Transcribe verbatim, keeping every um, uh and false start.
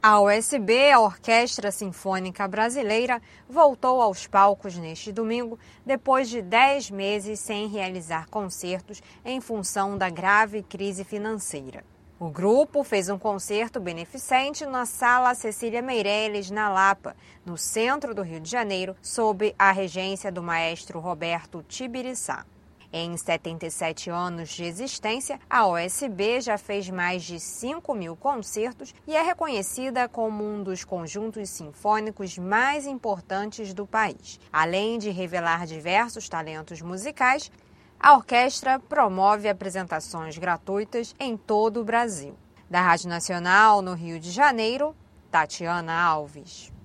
A O S B, a Orquestra Sinfônica Brasileira, voltou aos palcos neste domingo, depois de dez meses sem realizar concertos em função da grave crise financeira. O grupo fez um concerto beneficente na Sala Cecília Meirelles, na Lapa, no centro do Rio de Janeiro, sob a regência do maestro Roberto Tibiriçá. Em setenta e sete anos de existência, a O S B já fez mais de cinco mil concertos e é reconhecida como um dos conjuntos sinfônicos mais importantes do país. Além de revelar diversos talentos musicais, a orquestra promove apresentações gratuitas em todo o Brasil. Da Rádio Nacional, no Rio de Janeiro, Tatiana Alves.